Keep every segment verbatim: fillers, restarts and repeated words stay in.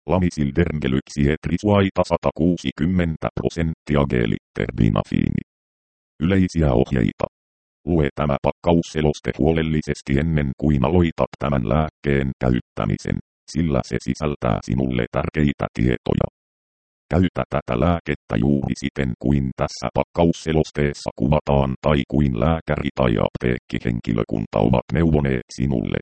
Lamisilderngel yksi etrisuaita sata kuusikymmentä prosenttia geeliterbinafiini. Yleisiä ohjeita. Lue tämä pakkausseloste huolellisesti ennen kuin aloitat tämän lääkkeen käyttämisen, sillä se sisältää sinulle tärkeitä tietoja. Käytä tätä lääkettä juuri siten kuin tässä pakkausselosteessa kuvataan tai kuin lääkäri tai apteekkihenkilökunta ovat neuvoneet sinulle.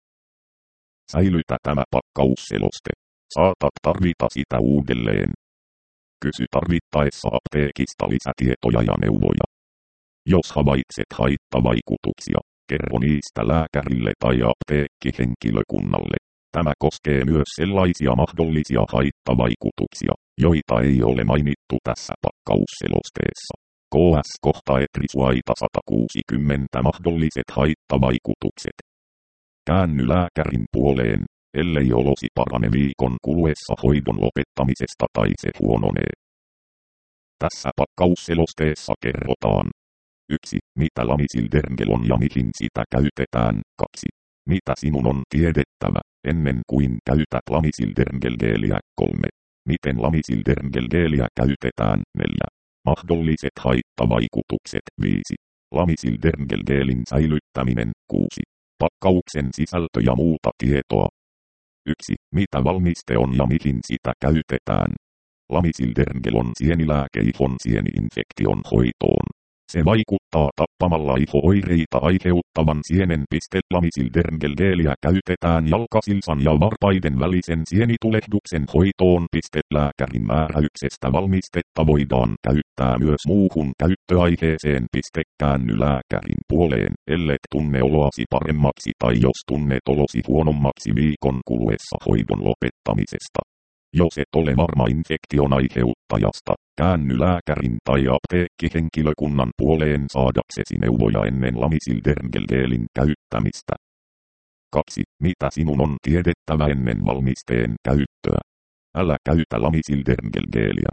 Säilytä tämä pakkausseloste. Saatat tarvita sitä uudelleen. Kysy tarvittaessa apteekista lisätietoja ja neuvoja. Jos havaitset haittavaikutuksia, kerro niistä lääkärille tai apteekkihenkilökunnalle. Tämä koskee myös sellaisia mahdollisia haittavaikutuksia, joita ei ole mainittu tässä pakkausselosteessa. K S kohta etrisuaita sata kuusikymmentä mahdolliset haittavaikutukset. Käänny lääkärin puoleen, ellei olosi parane viikon kuluessa hoidon lopettamisesta tai se huononee. Tässä pakkausselosteessa kerrotaan. yksi. Mitä lamisilderngel on ja mihin sitä käytetään. kaksi. Mitä sinun on tiedettävä, ennen kuin käytät lamisilderngel-geeliä. kolme. Miten lamisilderngel-geeliä käytetään. neljä. Mahdolliset haittavaikutukset. viisi. Lamisilderngel-geelin säilyttäminen. kuusi. Pakkauksen sisältö ja muuta tietoa. yksi. Mitä valmiste on ja mihin sitä käytetään. Lamisilderngel on sienilääke ihon sieni-infektion hoitoon. Se vaikuttaa tappamalla iho-oireita aiheuttavan sienen. Lamisilderngel-geeliä käytetään jalkasilsan ja varpaiden välisen sienitulehduksen hoitoon. Lääkärin määräyksestä valmistetta voidaan käyttää myös muuhun käyttöaiheeseen. Käänny lääkärin puoleen, ellet tunne oloasi paremmaksi tai jos tunnet olosi huonommaksi viikon kuluessa hoidon lopettamisesta. Jos et ole varma infektion aiheuttajasta, käänny lääkärin tai apteekkihenkilökunnan puoleen saadaksesi neuvoja ennen lamisilderngel-geelin käyttämistä. kaksi. Mitä sinun on tiedettävä ennen valmisteen käyttöä? Älä käytä lamisilderngel-geeliä.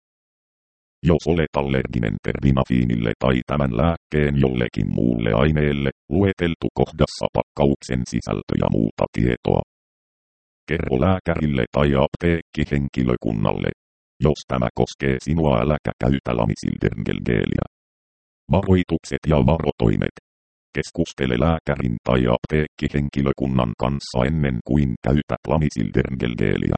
Jos olet allerginen terbinafiinille tai tämän lääkkeen jollekin muulle aineelle, lueteltu kohdassa pakkauksen sisältö ja muuta tietoa. Kerro lääkärille tai apteekkihenkilökunnalle. Jos tämä koskee sinua, äläkä käytä lamisilderngel-geeliä. Varoitukset ja varotoimet. Keskustele lääkärin tai apteekkihenkilökunnan kanssa ennen kuin käytät lamisilderngel-geeliä.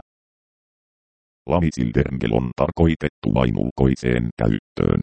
Lamisilderngel on tarkoitettu vain ulkoiseen käyttöön.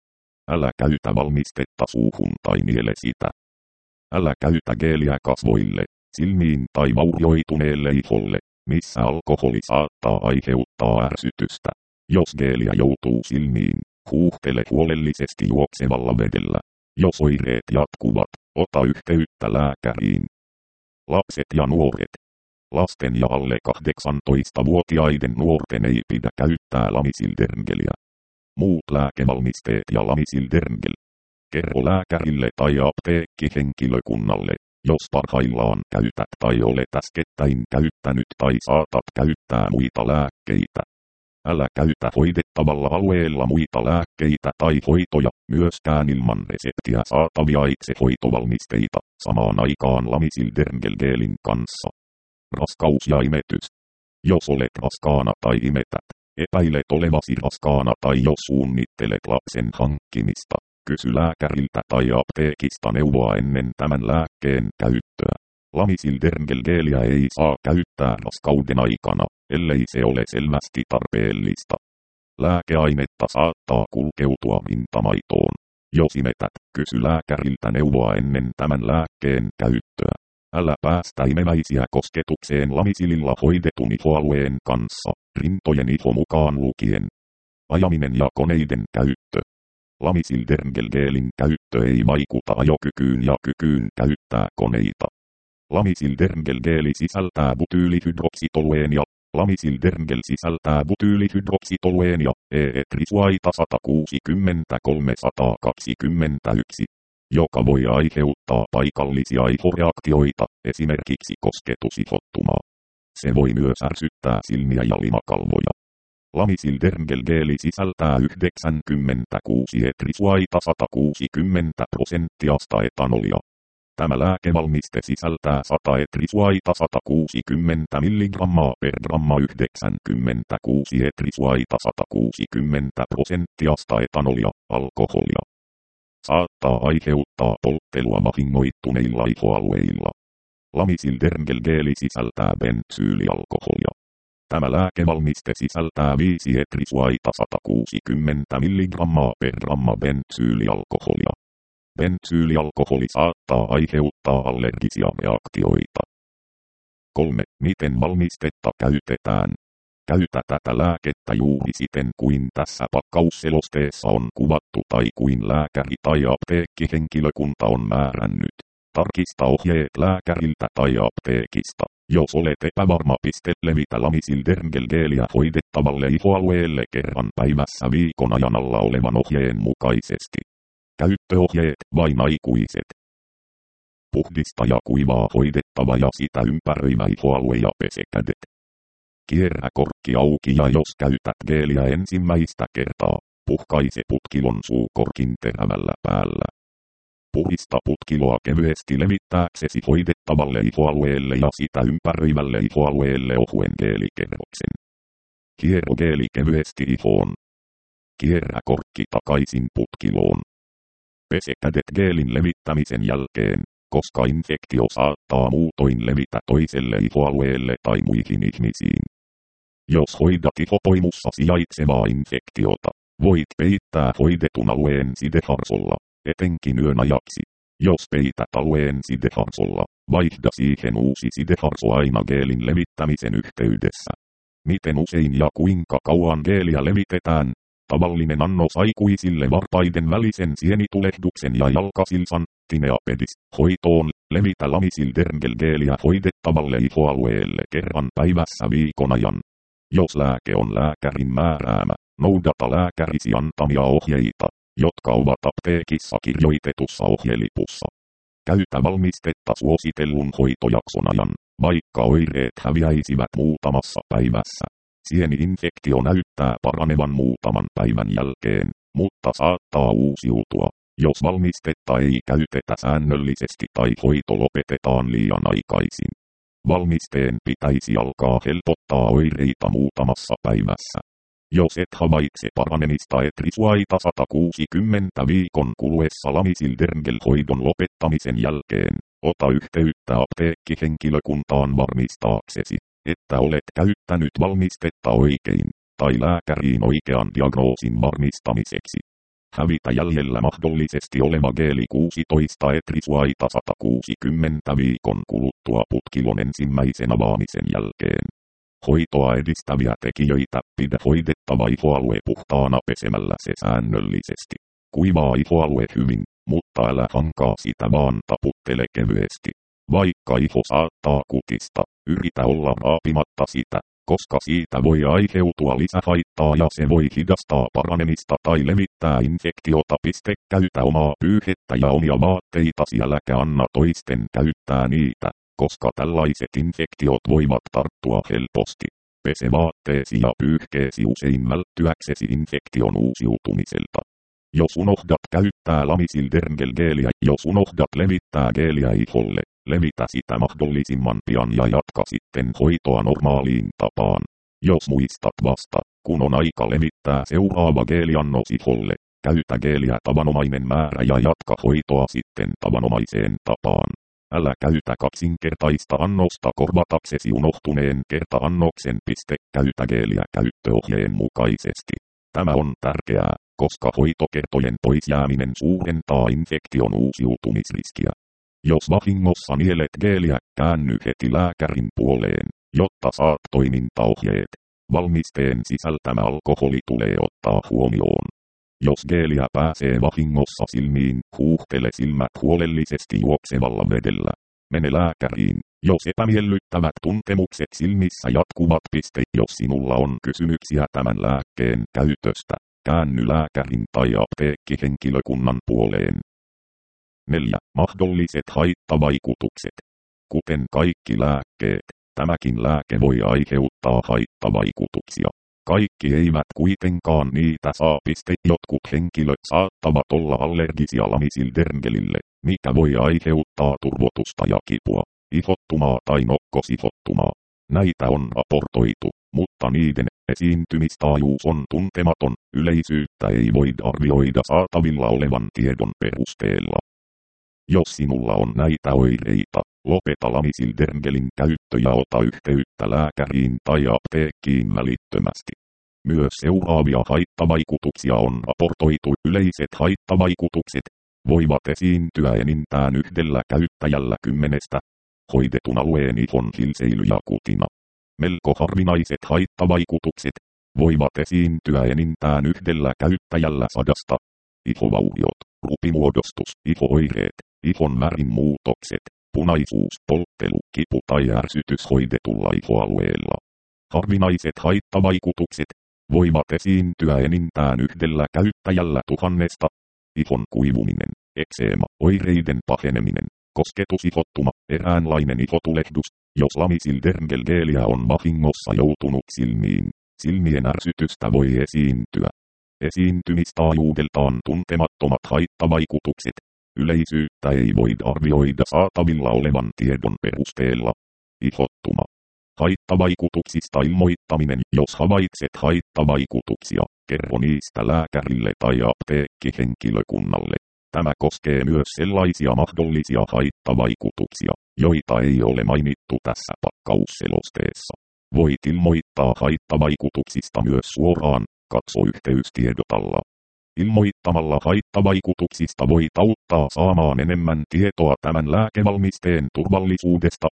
Älä käytä valmistetta suuhun tai niele sitä. Älä käytä geeliä kasvoille, silmiin tai vaurioituneelle iholle, missä alkoholi saattaa aiheuttaa ärsytystä. Jos geeliä joutuu silmiin, huuhtele huolellisesti juoksevalla vedellä. Jos oireet jatkuvat, ota yhteyttä lääkäriin. Lapset ja nuoret. Lasten ja alle kahdeksantoistavuotiaiden nuorten ei pidä käyttää lamisilderngeliä. Muut lääkevalmisteet ja lamisilderngel. Kerro lääkärille tai apteekkihenkilökunnalle, jos parhaillaan käytät tai olet äskettäin käyttänyt tai saatat käyttää muita lääkkeitä. Älä käytä hoidettavalla alueella muita lääkkeitä tai hoitoja, myöskään ilman reseptiä saatavia itsehoitovalmisteita, samaan aikaan lamisilderngel-geelin kanssa. Raskaus ja imetys. Jos olet raskaana tai imetät, epäilet olevasi raskaana tai jos suunnittelet lapsen hankkimista, kysy lääkäriltä tai apteekista neuvoa ennen tämän lääkkeen käyttöä. Lamisilderngel-geeliä ei saa käyttää raskauden aikana, ellei se ole selvästi tarpeellista. Lääkeainetta saattaa kulkeutua rintamaitoon. Jos imetät, kysy lääkäriltä neuvoa ennen tämän lääkkeen käyttöä. Älä päästä imeväisiä kosketukseen lamisililla hoidetun ihoalueen kanssa, rintojen iho mukaan lukien. Ajaminen ja koneiden käyttö. Lamisilderngel-geelin käyttö ei vaikuta ajokykyyn ja kykyyn käyttää koneita. Lamisilderngel-geeli sisältää butyylihydroksitolueenia. Lamisilderngel sisältää butyylihydroksitolueenia, E-etrisuaita sata kuusikymmentäkolme kaksikymmentäyksi, joka voi aiheuttaa paikallisia ihoreaktioita, esimerkiksi kosketusihottumaa. Se voi myös ärsyttää silmiä ja limakalvoja. Lamisilderngel-geeli sisältää yhdeksänkymmentäkuusi etrisuaita sata kuusikymmentä prosenttia etanolia. Tämä lääkevalmiste sisältää sata etrisuaita sata kuusikymmentä milligrammaa per gramma yhdeksänkymmentäkuusi etrisuaita sata kuusikymmentä prosenttia etanolia, alkoholia. Saattaa aiheuttaa polttelua vahingoittuneilla ihoalueilla. Lamisildermgelgeeli sisältää bensyylialkoholia. Tämä lääkevalmiste sisältää viisi etrisuaita sata kuusikymmentä milligrammaa per gramma bensyylialkoholia. Bensyylialkoholi saattaa aiheuttaa allergisia reaktioita. kolme. Miten valmistetta käytetään? Käytä tätä lääkettä juuri siten kuin tässä pakkausselosteessa on kuvattu tai kuin lääkäri tai apteekkihenkilökunta on määrännyt. Tarkista ohjeet lääkäriltä tai apteekista. Jos olet epävarma, piste levitä lamisildermgelgeeliä hoidettavalle ihoalueelle kerran päivässä viikon ajan alla olevan ohjeen mukaisesti. Käyttöohjeet vain aikuiset. Puhdista ja kuivaa hoidettava ja sitä ympäröivä ihoalue ja pese kädet. Kierrä korkki auki ja jos käytät geeliä ensimmäistä kertaa, puhkaise putkilon suukorkin terävällä päällä. Puhdista putkiloa kevyesti levittääksesi hoidettavalle ihoalueelle ja sitä ympäröivälle ihoalueelle ohuen geelikerroksen. Hiero geeli kevyesti ihoon. Kierrä korkki takaisin putkiloon. Pese kädet geelin levittämisen jälkeen, koska infektio saattaa muutoin levitä toiselle ihoalueelle tai muihin ihmisiin. Jos hoidat ihopoimussa sijaitsevaa infektiota, voit peittää hoidetun alueen sideharsolla, etenkin yön ajaksi. Jos peität alueen sideharsolla, vaihda siihen uusi sideharso aina geelin levittämisen yhteydessä. Miten usein ja kuinka kauan geeliä levitetään? Tavallinen annos aikuisille varpaiden välisen sienitulehduksen ja jalkasilsan, tineapedis, hoitoon, levitä lamisildermgelgeeliä hoidettavalle ihoalueelle kerran päivässä viikon ajan. Jos lääke on lääkärin määräämä, noudata lääkärisi antamia ohjeita, jotka ovat apteekissa kirjoitetussa ohjelipussa. Käytä valmistetta suositellun hoitojakson ajan, vaikka oireet häviäisivät muutamassa päivässä. Sieni-infektio näyttää paranevan muutaman päivän jälkeen, mutta saattaa uusiutua, jos valmistetta ei käytetä säännöllisesti tai hoito lopetetaan liian aikaisin. Valmisteen pitäisi alkaa helpottaa oireita muutamassa päivässä. Jos et havaitse paranemista etrisuaita sata kuusikymmentä viikon kuluessa lamisildermgelhoidon lopettamisen jälkeen, ota yhteyttä apteekkihenkilökuntaan varmistaaksesi, että olet käyttänyt valmistetta oikein, tai lääkäriin oikean diagnoosin varmistamiseksi. Hävitä jäljellä mahdollisesti oleva geeli kuusitoista etrisuaita sata kuusikymmentä viikon kuluttua putkilon ensimmäisen avaamisen jälkeen. Hoitoa edistäviä tekijöitä, pidä hoidettava ihoalue puhtaana pesemällä se säännöllisesti. Kuivaa ihoalue hyvin, mutta älä hankaa sitä vaan taputtele kevyesti. Vaikka iho saattaa kutista, yritä olla raapimatta sitä, koska siitä voi aiheutua lisähaittaa ja se voi hidastaa paranemista tai levittää infektiota. Piste, käytä omaa pyyhettä ja omia vaatteitasi äläkä anna toisten käyttää niitä, koska tällaiset infektiot voivat tarttua helposti. Pese vaatteesi ja pyyhkeesi usein välttyäksesi infektion uusiutumiselta. Jos unohdat käyttää lamisildermgelgeeliä, jos unohdat levittää geeliä iholle, levitä sitä mahdollisimman pian ja jatka sitten hoitoa normaaliin tapaan. Jos muistat vasta, kun on aika levittää seuraava geeliannos iholle, käytä geeliä tavanomainen määrä ja jatka hoitoa sitten tavanomaiseen tapaan. Älä käytä kaksinkertaista annosta korvataksesi unohtuneen kerta-annoksen. Piste, käytä geeliä käyttöohjeen mukaisesti. Tämä on tärkeää, koska hoitokertojen poisjääminen suurentaa infektion uusiutumisriskiä. Jos vahingossa nielet geeliä, käänny heti lääkärin puoleen, jotta saat toimintaohjeet. Valmisteen sisältämä alkoholi tulee ottaa huomioon. Jos geeliä pääsee vahingossa silmiin, huuhtele silmät huolellisesti juoksevalla vedellä. Mene lääkäriin, jos epämiellyttävät tuntemukset silmissä jatkuvat. Piste, jos sinulla on kysymyksiä tämän lääkkeen käytöstä, käänny lääkärin tai apteekkihenkilökunnan puoleen. neljä. Mahdolliset haittavaikutukset. Kuten kaikki lääkkeet, tämäkin lääke voi aiheuttaa haittavaikutuksia. Kaikki eivät kuitenkaan niitä saa. Jotkut henkilöt saattavat olla allergisia lamisildergelille, mikä voi aiheuttaa turvotusta ja kipua, ihottumaa tai nokkosihottumaa. Näitä on raportoitu, mutta niiden esiintymistaajuus on tuntematon. Yleisyyttä ei voida arvioida saatavilla olevan tiedon perusteella. Jos sinulla on näitä oireita, lopeta lamisildergelin käyttö ja ota yhteyttä lääkäriin tai apteekkiin välittömästi. Myös seuraavia haittavaikutuksia on raportoitu. Yleiset haittavaikutukset voivat esiintyä enintään yhdellä käyttäjällä kymmenestä. Hoidetun alueen ihon hilseily ja kutina. Melko harvinaiset haittavaikutukset voivat esiintyä enintään yhdellä käyttäjällä sadasta. Ihovauriot, rupimuodostus, ihooireet, ihon värin muutokset, punaisuus, polttelu, kipu tai ärsytys hoidetulla ihoalueella. Harvinaiset haittavaikutukset voivat esiintyä enintään yhdellä käyttäjällä tuhannesta. Ihon kuivuminen, ekseema, oireiden paheneminen, kosketusihottuma, eräänlainen ihotulehdus, jos lamisildergelgeeliä on vahingossa joutunut silmiin. Silmien ärsytystä voi esiintyä. Esiintymistaajuudeltaan tuntemattomat haittavaikutukset. Yleisyyttä ei voida arvioida saatavilla olevan tiedon perusteella. Ihottuma. Haittavaikutuksista ilmoittaminen. Jos havaitset haittavaikutuksia, kerro niistä lääkärille tai apteekkihenkilökunnalle. Tämä koskee myös sellaisia mahdollisia haittavaikutuksia, joita ei ole mainittu tässä pakkausselosteessa. Voit ilmoittaa haittavaikutuksista myös suoraan, katso yhteystiedotalla. Ilmoittamalla haittavaikutuksista voit auttaa saamaan enemmän tietoa tämän lääkevalmisteen turvallisuudesta.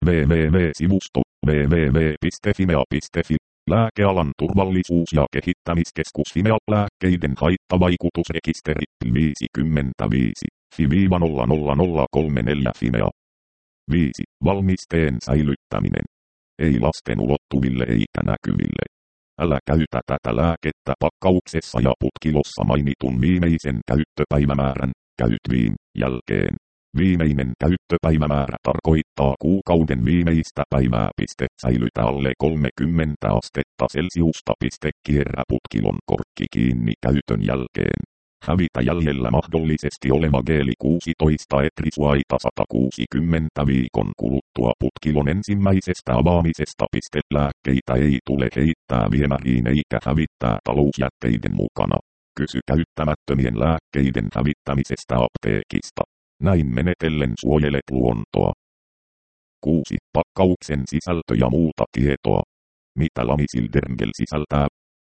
www-sivusto www piste fimea piste fi Lääkealan turvallisuus- ja kehittämiskeskus Fimea. Lääkkeiden haittavaikutusrekisteri viisikymmentäviisi F I nolla nolla nolla kolme neljä Fimea. viisi. Valmisteen säilyttäminen. Ei lasten ulottuville eikä näkyville. Älä käytä tätä lääkettä pakkauksessa ja putkilossa mainitun viimeisen käyttöpäivämäärän, käytviin, jälkeen. Viimeinen käyttöpäivämäärä tarkoittaa kuukauden viimeistä päivää. Piste, säilytä alle kolmekymmentä astetta Celsiusta. Piste, kierrä putkilon korkki kiinni käytön jälkeen. Hävitä jäljellä mahdollisesti oleva geeli kuusitoista etrisuaita sata kuusikymmentä viikon kuluttua putkilon ensimmäisestä avaamisesta. Piste, lääkkeitä ei tule heittää viemäriin eikä hävittää talousjätteiden mukana. Kysy käyttämättömien lääkkeiden hävittämisestä apteekista. Näin menetellen suojelet luontoa. kuusi. Pakkauksen sisältö ja muuta tietoa. Mitä lamisildergel sisältää?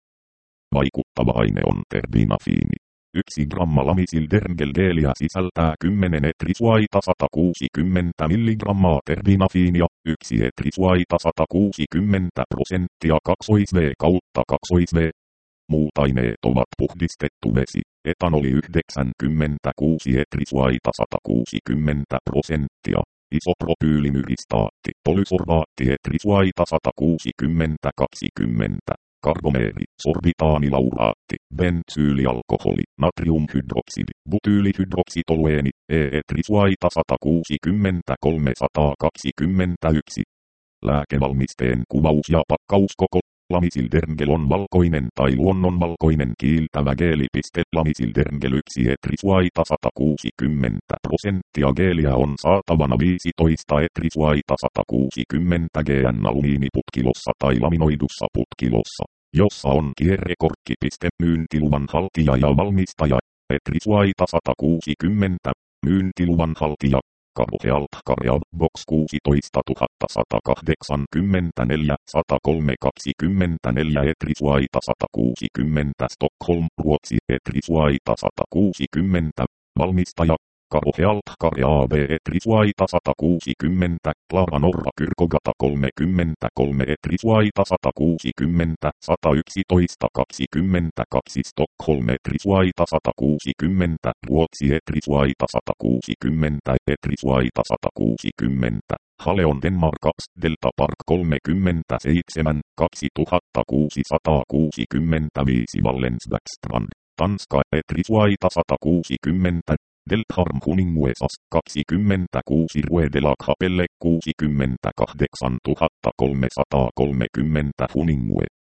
Vaikuttava aine on terbinafiini. yksi gramma lamisildergel-geeliä sisältää kymmenen etrisuaita sata kuusikymmentä milligrammaa terbinafiinia, yksi etrisuaita sata kuusikymmentä prosenttia kaksois V kautta kaksois V. Muut aineet ovat puhdistettu vesi, etanoli yhdeksänkymmentäkuusi etrisuaita sata kuusikymmentä prosenttia, isopropyylimyristaatti, polysorbaatti etrisuaita sata kuusikymmentä kaksikymmentä, karbomeeri, sorbitaanilauraatti, bensyylialkoholi, natriumhydroksidi, butyylihydroksitolueeni, E-etrisuaita sata kuusikymmentä kolmesataakaksikymmentäyksi. Lääkevalmisteen kuvaus ja pakkauskoko. Lamisildergel on valkoinen tai luonnonvalkoinen kiiltävä geeli. Lamisildergel yksi etrisuaita sata kuusikymmentä prosenttia geeliä on saatavana viisitoista etrisuaita sata kuusikymmentä g:n alumiiniputkilossa tai laminoidussa putkilossa, jossa on kierrekorkki. Myyntiluvan haltija ja valmistaja. Etrisuaita sata kuusikymmentä, myyntiluvan haltija. Karhealt Karja, box kuusitoista tuhatta sata kahdeksankymmentäneljä, sata kolme kaksikymmentäneljä etrisuaita sata kuusikymmentä Stockholm, Ruotsi etrisuaita sata kuusikymmentä, valmistaja, Karhealt Karja A B etrisuaita sata kuusikymmentä, Klara Norra Kyrkogata kolmekymmentäkolme etrisuaita sata kuusikymmentä, sata yksitoista kaksikymmentäkaksi Stockholm etrisuaita sata kuusikymmentä, Ruotsi etrisuaita sata kuusikymmentä, etrisuaita sata kuusikymmentä, Haleon Denmark kaksi, Delta Park kolmekymmentäseitsemän, kaksituhattakuusisataakuusikymmentäviisi Wallensbäckstrand, Tanska etrisuaita sata kuusikymmentä, Deltharm Huninguesas kaksikymmentäkuusi Rue de la Capelle kuusikymmentäkahdeksan tuhatta kolmesataakolmekymmentä Huningue.